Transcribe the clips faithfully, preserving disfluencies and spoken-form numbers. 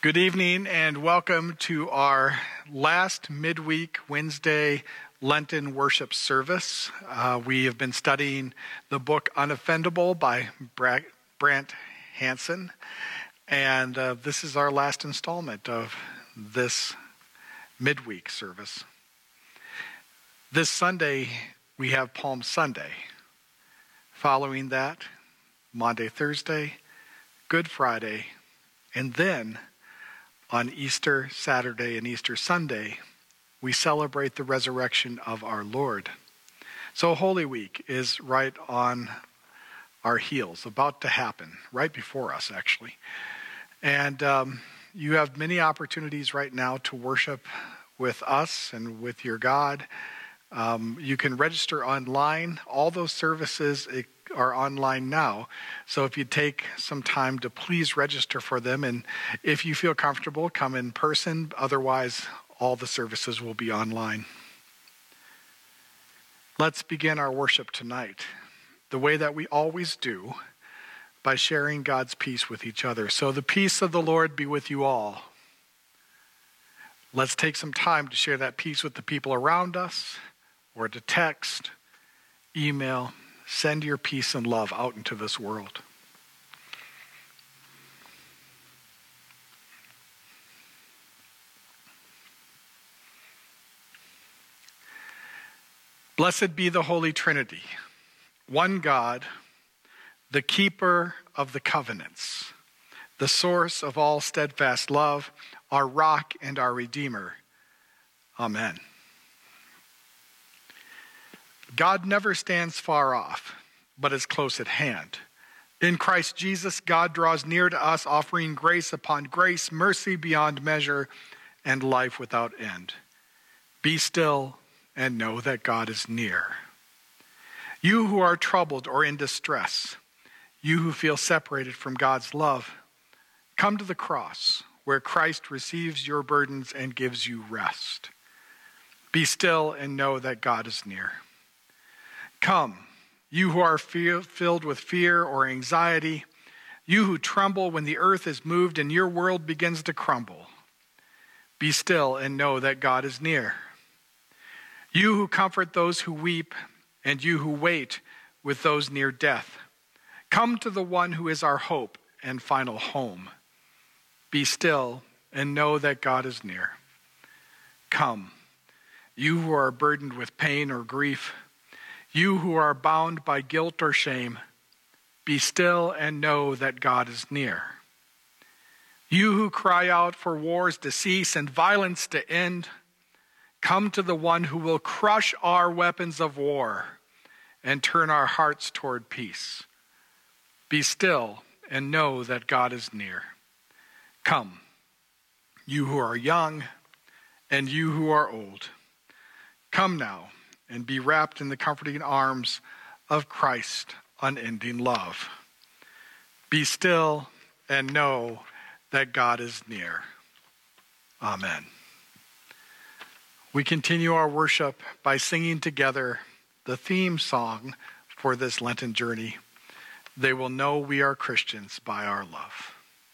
Good evening and welcome to our last midweek Wednesday Lenten worship service. Uh, we have been studying the book Unoffendable by Bra- Brant Hansen, and uh, this is our last installment of this midweek service. This Sunday we have Palm Sunday. Following that, Maundy, Thursday, Good Friday, and then on Easter Saturday and Easter Sunday, we celebrate the resurrection of our Lord. So Holy Week is right on our heels, about to happen, right before us actually. And um, you have many opportunities right now to worship with us and with your God. Um, you can register online. All those services are online now. So if you take some time to please register for them, and if you feel comfortable, come in person. Otherwise, all the services will be online. Let's begin our worship tonight the way that we always do, by sharing God's peace with each other. So the peace of the Lord be with you all. Let's take some time to share that peace with the people around us, or to text, email, send your peace and love out into this world. Blessed be the Holy Trinity, one God, the keeper of the covenants, the source of all steadfast love, our rock and our Redeemer. Amen. God never stands far off, but is close at hand. In Christ Jesus, God draws near to us, offering grace upon grace, mercy beyond measure, and life without end. Be still and know that God is near. You who are troubled or in distress, you who feel separated from God's love, come to the cross where Christ receives your burdens and gives you rest. Be still and know that God is near. Come, you who are fe- filled with fear or anxiety, you who tremble when the earth is moved and your world begins to crumble. Be still and know that God is near. You who comfort those who weep and you who wait with those near death, come to the one who is our hope and final home. Be still and know that God is near. Come, you who are burdened with pain or grief, you who are bound by guilt or shame, be still and know that God is near. You who cry out for wars to cease and violence to end, come to the one who will crush our weapons of war and turn our hearts toward peace. Be still and know that God is near. Come, you who are young and you who are old, come now and be wrapped in the comforting arms of Christ's unending love. Be still and know that God is near. Amen. We continue our worship by singing together the theme song for this Lenten journey. They will know we are Christians by our love.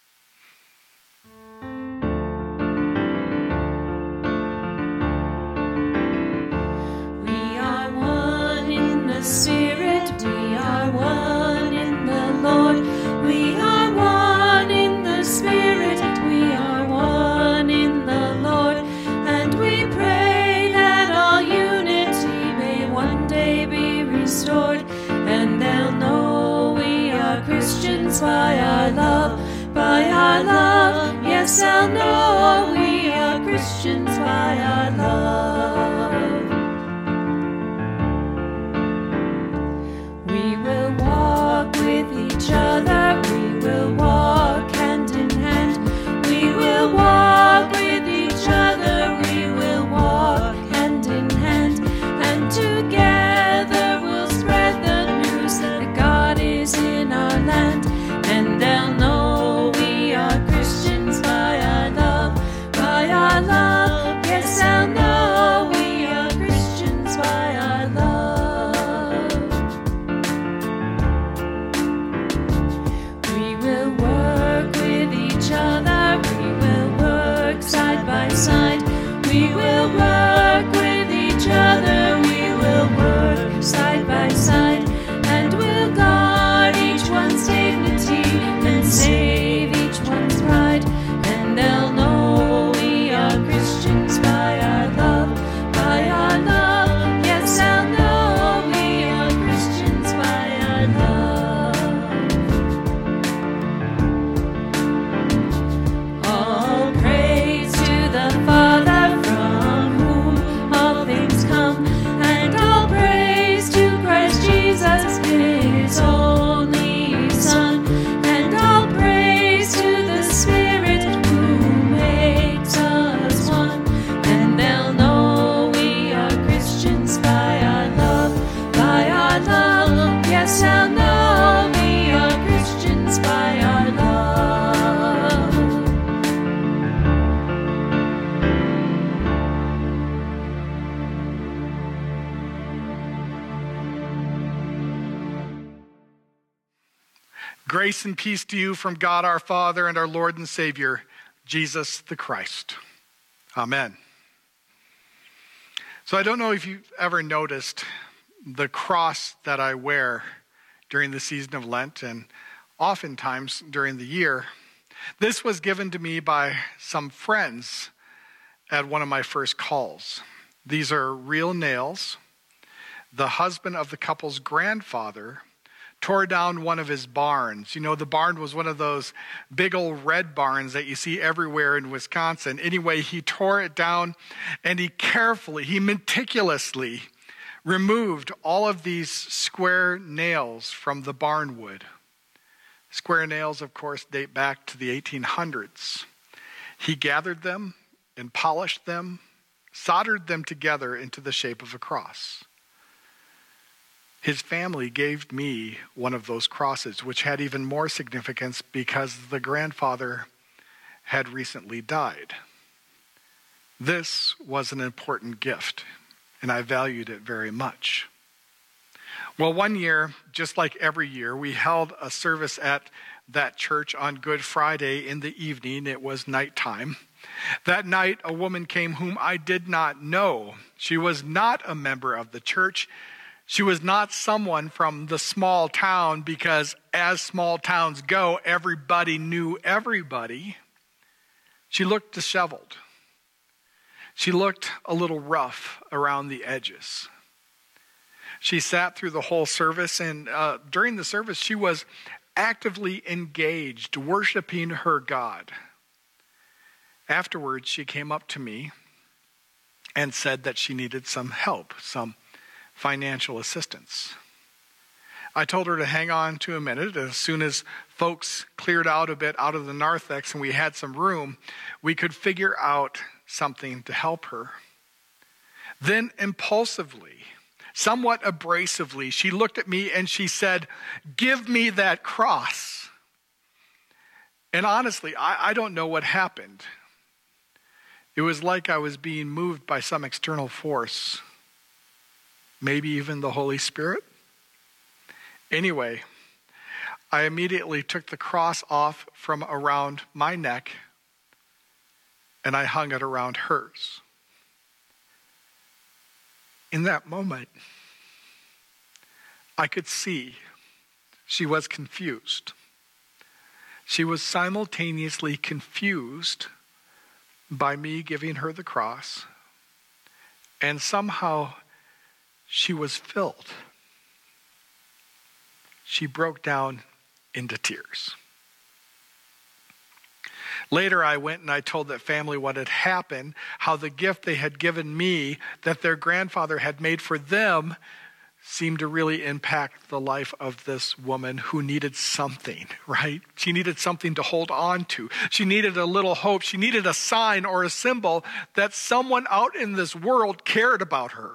Spirit, we are one in the Lord. We are one in the Spirit, we are one in the Lord. And we pray that all unity may one day be restored. And they'll know we are Christians by our love, by our love. Yes, they'll know we are Christians by our love. Each other, we will walk hand in hand. We will walk with each other, we will walk hand in hand. And together we'll spread the news that God is in our land. And they'll know we are Christians by our love, by our love. Yes, they'll know we are Christians by our love. side by side. We will work with each other, we will work side by side, and we'll guard each one's dignity and save each one's pride. And they'll know we are Christians by our love, by our love. Yes, they'll know we are Christians by our love. All praise to the Father from whom all things come, and all praise to Christ Jesus, his only Son, and all praise to the Spirit who makes us one. And they'll know we are Christians by our love, by our love. Yes, they'll know we are Christians by our love. Grace and peace to you from God our Father and our Lord and Savior, Jesus the Christ. Amen. So I don't know if you've ever noticed the cross that I wear during the season of Lent and oftentimes during the year. This was given to me by some friends at one of my first calls. These are real nails. The husband of the couple's grandfather tore down one of his barns. You know, the barn was one of those big old red barns that you see everywhere in Wisconsin. Anyway, he tore it down and he carefully, he meticulously removed all of these square nails from the barn wood. Square nails, of course, date back to the eighteen hundreds. He gathered them and polished them, soldered them together into the shape of a cross. His family gave me one of those crosses, which had even more significance because the grandfather had recently died. This was an important gift, and I valued it very much. Well, one year, just like every year, we held a service at that church on Good Friday in the evening. It was nighttime. That night, a woman came whom I did not know. She was not a member of the church. She was not someone from the small town, because as small towns go, everybody knew everybody. She looked disheveled. She looked a little rough around the edges. She sat through the whole service, and uh, during the service, she was actively engaged, worshiping her God. Afterwards, she came up to me and said that she needed some help, some financial assistance. I told her to hang on to a minute. As soon as folks cleared out a bit out of the narthex and we had some room, we could figure out something to help her. Then impulsively, somewhat abrasively, she looked at me and she said, "Give me that cross." And honestly, I, I don't know what happened. It was like I was being moved by some external force. Maybe even the Holy Spirit. Anyway, I immediately took the cross off from around my neck and I hung it around hers. In that moment, I could see she was confused. She was simultaneously confused by me giving her the cross, and somehow she was filled. She broke down into tears. Later, I went and I told that family what had happened, how the gift they had given me, that their grandfather had made for them, seemed to really impact the life of this woman who needed something, right? She needed something to hold on to. She needed a little hope. She needed a sign or a symbol that someone out in this world cared about her.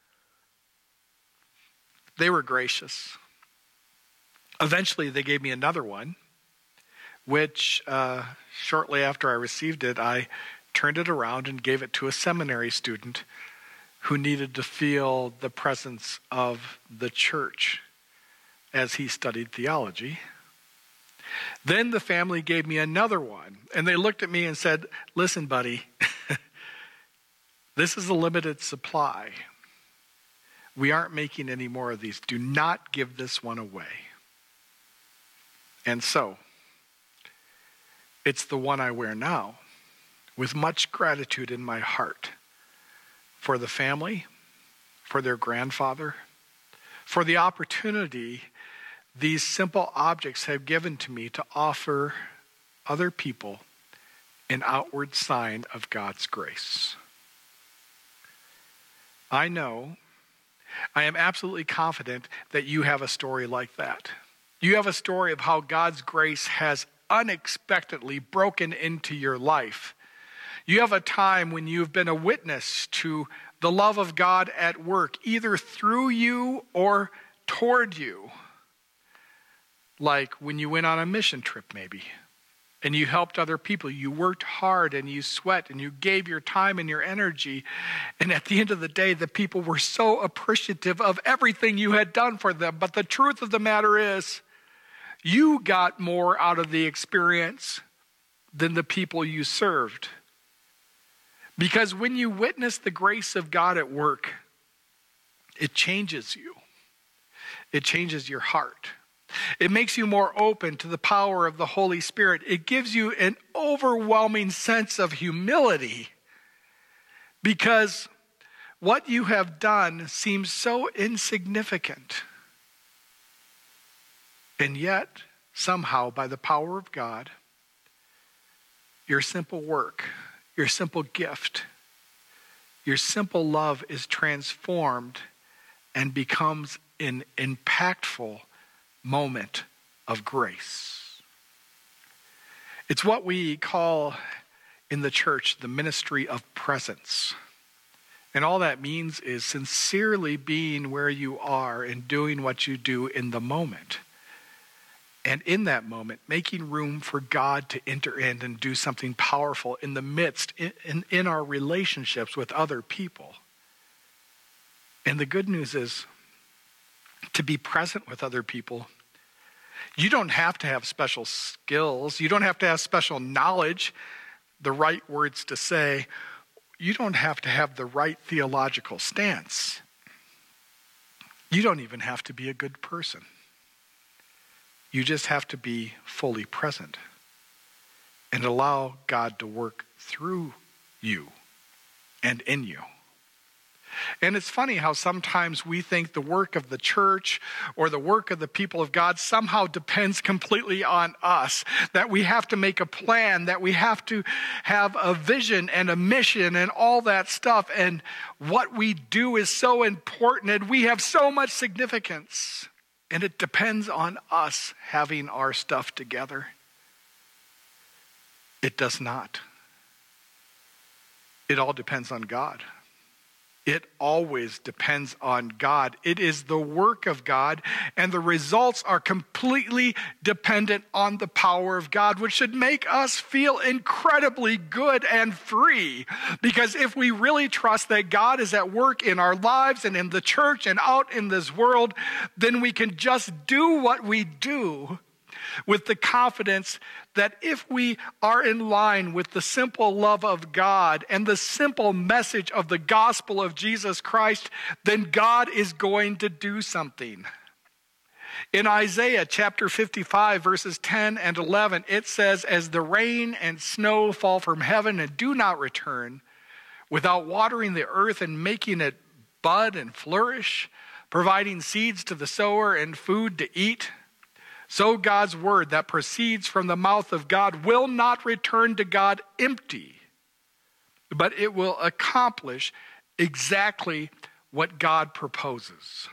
They were gracious. Eventually, they gave me another one, which uh, shortly after I received it, I turned it around and gave it to a seminary student who needed to feel the presence of the church as he studied theology. Then the family gave me another one, and they looked at me and said, "Listen, buddy, This is a limited supply. We aren't making any more of these. Do not give this one away. And so, it's the one I wear now with much gratitude in my heart for the family, for their grandfather, for the opportunity these simple objects have given to me to offer other people an outward sign of God's grace. I know, I am absolutely confident that you have a story like that. You have a story of how God's grace has unexpectedly broken into your life. You have a time when you've been a witness to the love of God at work, either through you or toward you. Like when you went on a mission trip maybe, and you helped other people. You worked hard and you sweat and you gave your time and your energy. And at the end of the day, the people were so appreciative of everything you had done for them. But the truth of the matter is, you got more out of the experience than the people you served. Because when you witness the grace of God at work, it changes you. It changes your heart. It makes you more open to the power of the Holy Spirit. It gives you an overwhelming sense of humility because what you have done seems so insignificant. And yet, somehow, by the power of God, your simple work, your simple gift, your simple love is transformed and becomes an impactful moment of grace. It's what we call in the church the ministry of presence. And all that means is sincerely being where you are and doing what you do in the moment. And in that moment, making room for God to enter in and do something powerful in the midst, in, in, in our relationships with other people. And the good news is, to be present with other people, you don't have to have special skills. You don't have to have special knowledge, the right words to say. You don't have to have the right theological stance. You don't even have to be a good person. You just have to be fully present and allow God to work through you and in you. And it's funny how sometimes we think the work of the church or the work of the people of God somehow depends completely on us, that we have to make a plan, that we have to have a vision and a mission and all that stuff. And what we do is so important and we have so much significance. And it depends on us having our stuff together. It does not. It all depends on God. It always depends on God. It is the work of God, and the results are completely dependent on the power of God, which should make us feel incredibly good and free. Because if we really trust that God is at work in our lives and in the church and out in this world, then we can just do what we do with the confidence that if we are in line with the simple love of God and the simple message of the gospel of Jesus Christ, then God is going to do something. In Isaiah chapter fifty-five, verses ten and eleven, it says, "As the rain and snow fall from heaven and do not return, without watering the earth and making it bud and flourish, providing seeds to the sower and food to eat, so God's word that proceeds from the mouth of God will not return to God empty, but it will accomplish exactly what God proposes."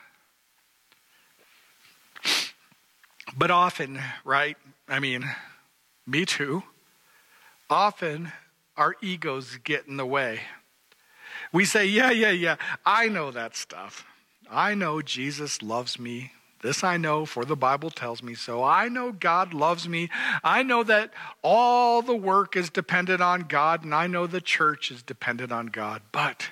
But often, right? I mean, me too. Often our egos get in the way. We say, yeah, yeah, yeah, I know that stuff. I know Jesus loves me. This I know, for the Bible tells me so. I know God loves me. I know that all the work is dependent on God, and I know the church is dependent on God. But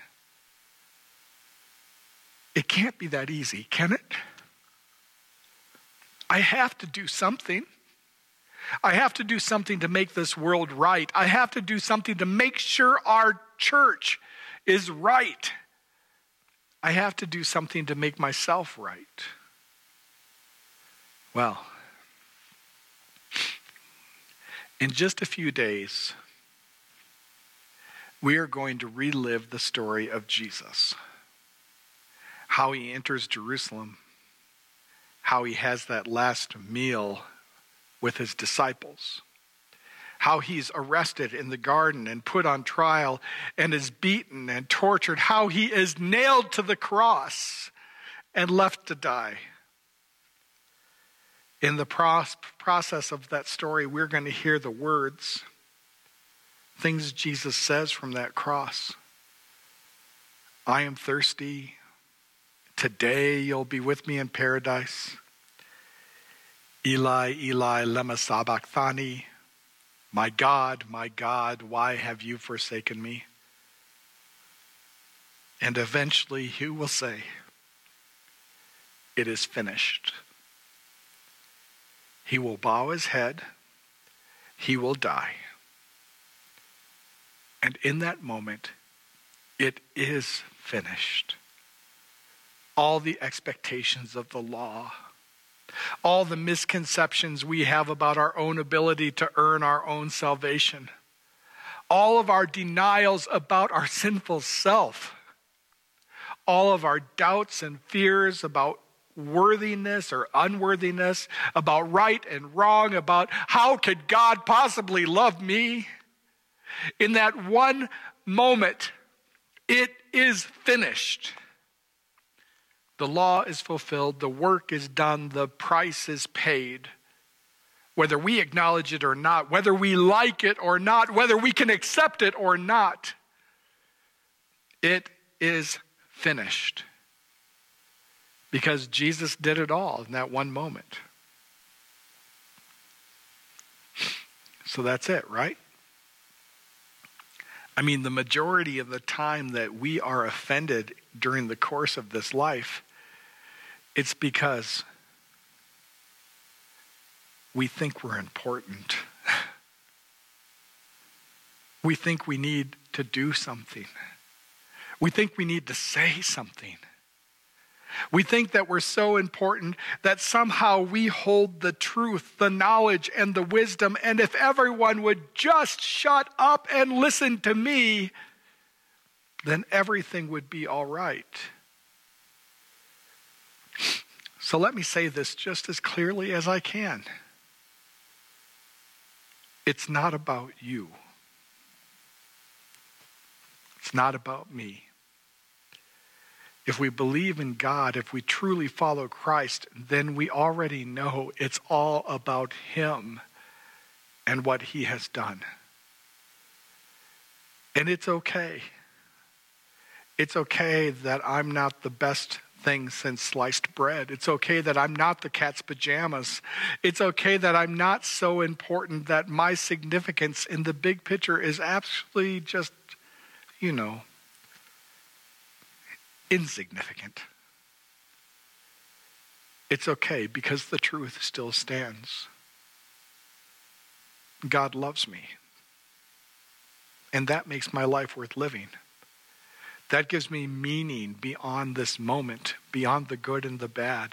it can't be that easy, can it? I have to do something. I have to do something to make this world right. I have to do something to make sure our church is right. I have to do something to make myself right. Well, in just a few days, we are going to relive the story of Jesus. How he enters Jerusalem, how he has that last meal with his disciples, how he's arrested in the garden and put on trial and is beaten and tortured, how he is nailed to the cross and left to die. In the process of that story, we're going to hear the words, things Jesus says from that cross. I am thirsty. Today you'll be with me in paradise. Eli, Eli, lema sabachthani. My God, my God, why have you forsaken me? And eventually he will say, it is finished. He will bow his head. He will die. And in that moment, it is finished. All the expectations of the law, all the misconceptions we have about our own ability to earn our own salvation, all of our denials about our sinful self, all of our doubts and fears about worthiness or unworthiness, about right and wrong, about how could God possibly love me? In that one moment, it is finished. The law is fulfilled, the work is done, the price is paid. Whether we acknowledge it or not, whether we like it or not, whether we can accept it or not, it is finished. Because Jesus did it all in that one moment. So that's it, right? I mean, the majority of the time that we are offended during the course of this life, it's because we think we're important. We think we need to do something. We think we need to say something. We think that we're so important that somehow we hold the truth, the knowledge, and the wisdom. And if everyone would just shut up and listen to me, then everything would be all right. So let me say this just as clearly as I can. It's not about you. It's not about me. If we believe in God, if we truly follow Christ, then we already know it's all about him and what he has done. And it's okay. It's okay that I'm not the best thing since sliced bread. It's okay that I'm not the cat's pajamas. It's okay that I'm not so important that my significance in the big picture is actually just, you know, insignificant. It's okay because the truth still stands. God loves me. And that makes my life worth living. That gives me meaning beyond this moment, beyond the good and the bad.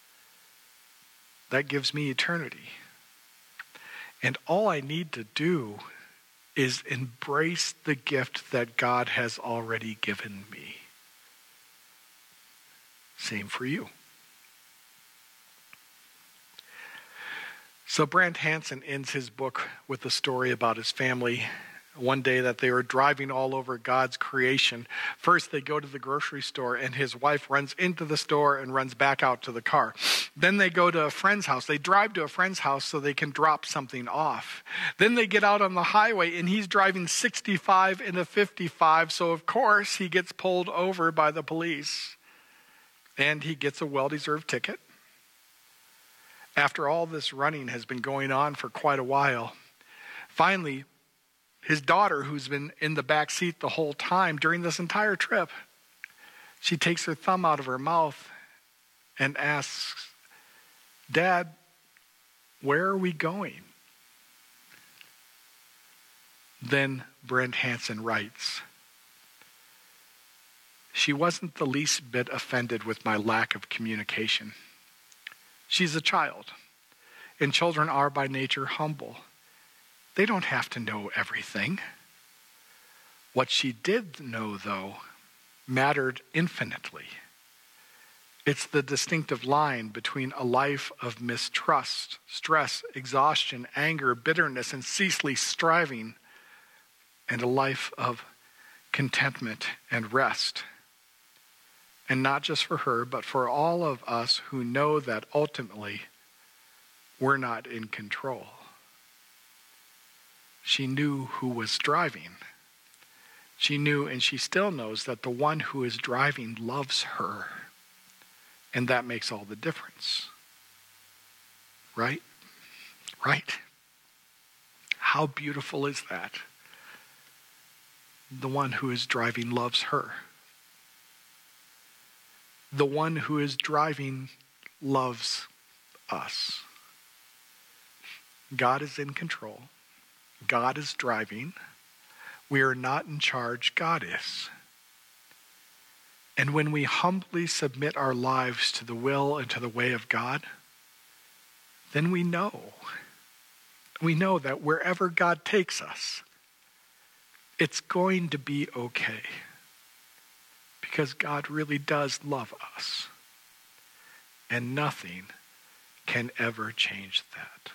That gives me eternity. And all I need to do is embrace the gift that God has already given me. Same for you. So Brant Hansen ends his book with a story about his family. One day that they were driving all over God's creation. First, they go to the grocery store, and his wife runs into the store and runs back out to the car. Then they go to a friend's house. They drive to a friend's house so they can drop something off. Then they get out on the highway, and he's driving sixty-five in a fifty-five, so of course he gets pulled over by the police. And he gets a well-deserved ticket. After all this running has been going on for quite a while, finally, his daughter, who's been in the back seat the whole time during this entire trip, she takes her thumb out of her mouth and asks, Dad, where are we going? Then Brent Hansen writes, she wasn't the least bit offended with my lack of communication. She's a child, and children are by nature humble. They don't have to know everything. What she did know, though, mattered infinitely. It's the distinctive line between a life of mistrust, stress, exhaustion, anger, bitterness, and ceaseless striving, and a life of contentment and rest. And not just for her, but for all of us who know that ultimately we're not in control. She knew who was driving. She knew, and she still knows, that the one who is driving loves her. And that makes all the difference. Right? Right? How beautiful is that? The one who is driving loves her. The one who is driving loves us. God is in control. God is driving. We are not in charge. God is. And when we humbly submit our lives to the will and to the way of God, then we know. We know that wherever God takes us, it's going to be okay. Because God really does love us. And nothing can ever change that.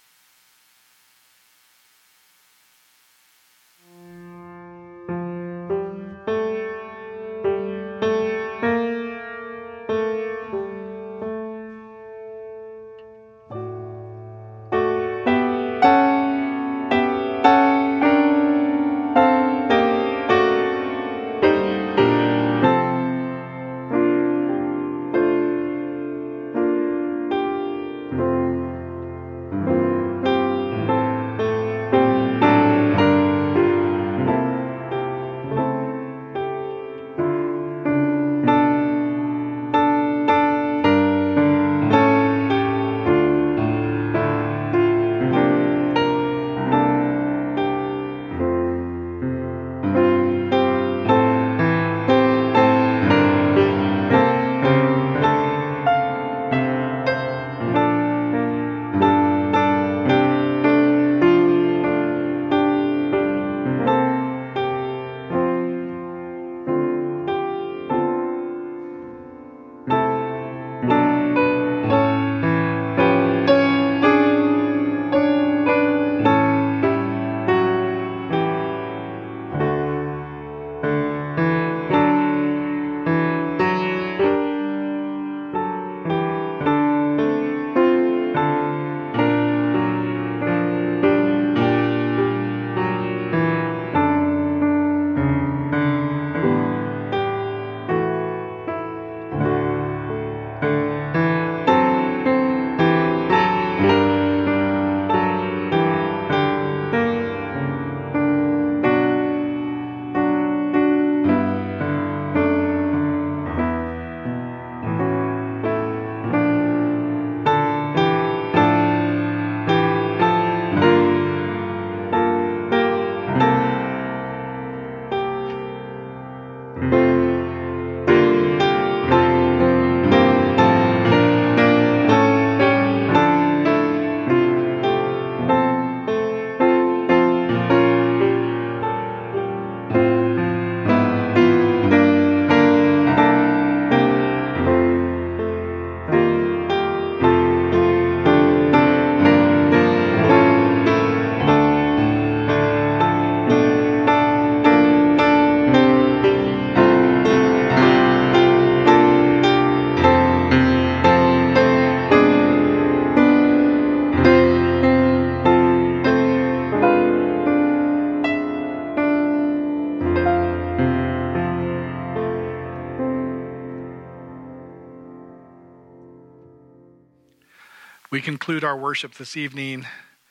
We conclude our worship this evening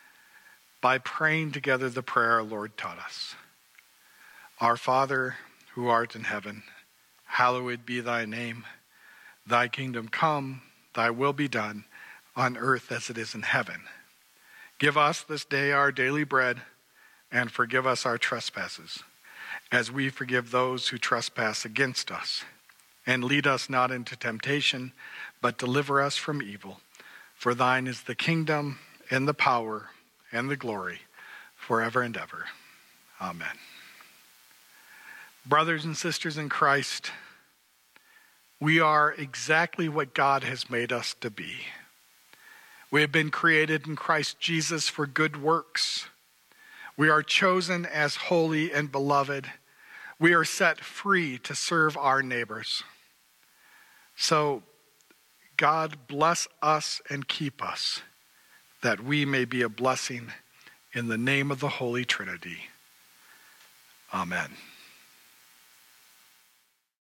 by praying together the prayer our Lord taught us. Our Father, who art in heaven, hallowed be thy name. Thy kingdom come, thy will be done, on earth as it is in heaven. Give us this day our daily bread, and forgive us our trespasses, as we forgive those who trespass against us. And lead us not into temptation, but deliver us from evil. For thine is the kingdom, and the power, and the glory, forever and ever. Amen. Brothers and sisters in Christ, we are exactly what God has made us to be. We have been created in Christ Jesus for good works. We are chosen as holy and beloved. We are set free to serve our neighbors. So, God bless us and keep us, that we may be a blessing in the name of the Holy Trinity. Amen.